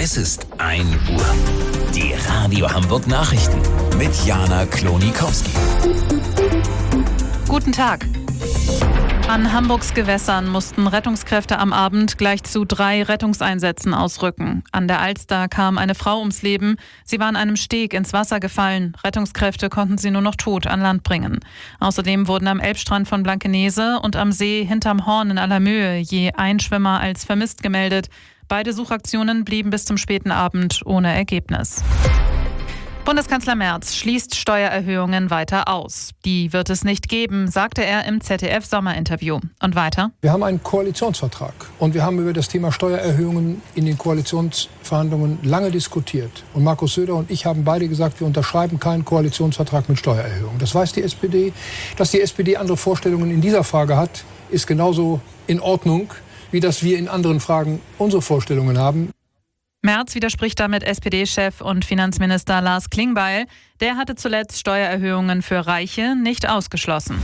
Es ist 1 Uhr. Die Radio Hamburg Nachrichten mit Jana Klonikowski. Guten Tag. An Hamburgs Gewässern mussten Rettungskräfte am Abend gleich zu 3 Rettungseinsätzen ausrücken. An der Alster kam eine Frau ums Leben. Sie war an einem Steg ins Wasser gefallen. Rettungskräfte konnten sie nur noch tot an Land bringen. Außerdem wurden am Elbstrand von Blankenese und am See hinterm Horn in Allermöhe je ein Schwimmer als vermisst gemeldet. Beide Suchaktionen blieben bis zum späten Abend ohne Ergebnis. Bundeskanzler Merz schließt Steuererhöhungen weiter aus. Die wird es nicht geben, sagte er im ZDF-Sommerinterview. Und weiter? Wir haben einen Koalitionsvertrag und wir haben über das Thema Steuererhöhungen in den Koalitionsverhandlungen lange diskutiert. Und Markus Söder und ich haben beide gesagt, wir unterschreiben keinen Koalitionsvertrag mit Steuererhöhungen. Das weiß die SPD. Dass die SPD andere Vorstellungen in dieser Frage hat, ist genauso in Ordnung, wie dass wir in anderen Fragen unsere Vorstellungen haben. Merz widerspricht damit SPD-Chef und Finanzminister Lars Klingbeil. Der hatte zuletzt Steuererhöhungen für Reiche nicht ausgeschlossen.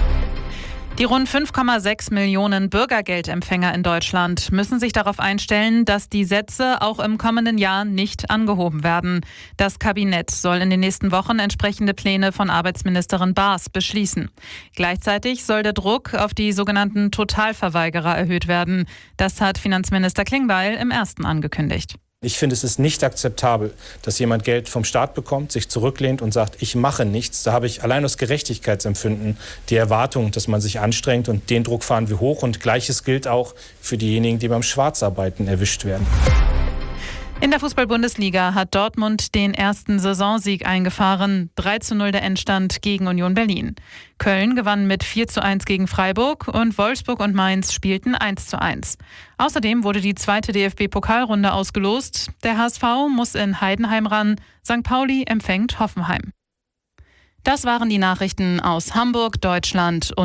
Die rund 5,6 Millionen Bürgergeldempfänger in Deutschland müssen sich darauf einstellen, dass die Sätze auch im kommenden Jahr nicht angehoben werden. Das Kabinett soll in den nächsten Wochen entsprechende Pläne von Arbeitsministerin Baas beschließen. Gleichzeitig soll der Druck auf die sogenannten Totalverweigerer erhöht werden. Das hat Finanzminister Klingbeil im Ersten angekündigt. Ich finde, es ist nicht akzeptabel, dass jemand Geld vom Staat bekommt, sich zurücklehnt und sagt, ich mache nichts. Da habe ich allein aus Gerechtigkeitsempfinden die Erwartung, dass man sich anstrengt, und den Druck fahren wir hoch. Und Gleiches gilt auch für diejenigen, die beim Schwarzarbeiten erwischt werden. In der Fußball-Bundesliga hat Dortmund den ersten Saisonsieg eingefahren. 3:0 der Endstand gegen Union Berlin. Köln gewann mit 4:1 gegen Freiburg und Wolfsburg und Mainz spielten 1:1. Außerdem wurde die zweite DFB-Pokalrunde ausgelost. Der HSV muss in Heidenheim ran. St. Pauli empfängt Hoffenheim. Das waren die Nachrichten aus Hamburg, Deutschland und